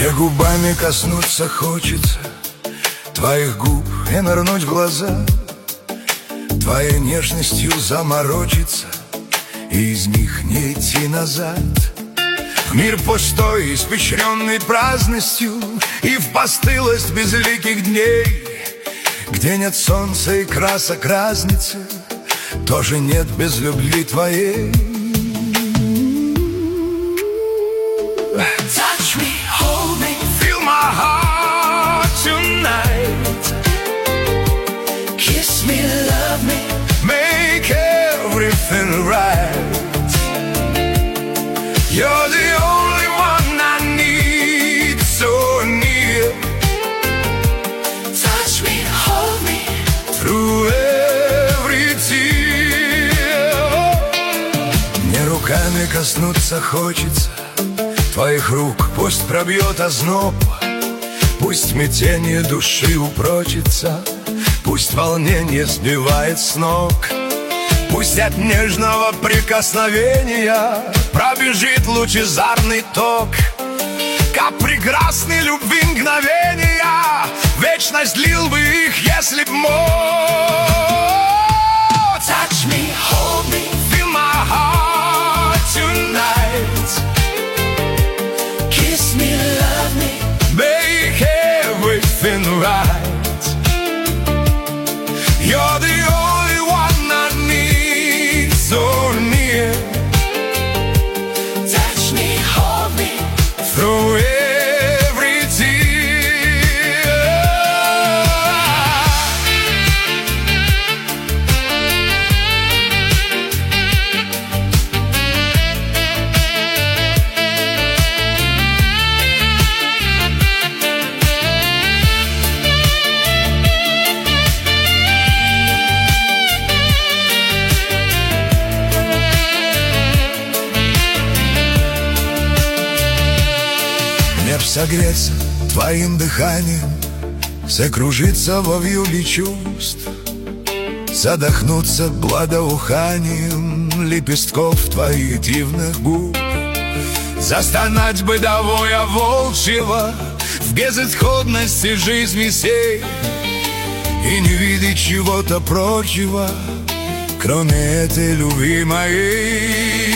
Мне губами коснуться хочется твоих губ и нырнуть в глаза, твоей нежностью заморочиться и из них не идти назад. В мир пустой, испещренный праздностью, и в постылость безликих дней, где нет солнца и красок разницы, тоже нет без любви твоей. Touch me, hold me, Feel my heart tonight. kiss me, love me, Make everything right. You're the only one I need, so near. touch me, hold me, Through every tear. Мне руками коснуться хочется твоих рук, пусть пробьет озноб, пусть смятение души упрочится, пусть волнение сбивает с ног, пусть от нежного прикосновения пробежит лучезарный ток. Как прекрасны любви мгновения, вечность длил бы их, если б мог. touch me, hold me, Feel my heart tonight. kiss me, love me, Make everything right. You're the only one I need, so near. touch me, hold me, Through every tear. Мне б согреться твоим дыханием, закружиться во вьюге чувств, задохнуться благоуханием лепестков твоих дивных губ, застонать бы до воя волчьего в безысходности жизни сей и не видеть чего-то прочего, кроме этой любви моей.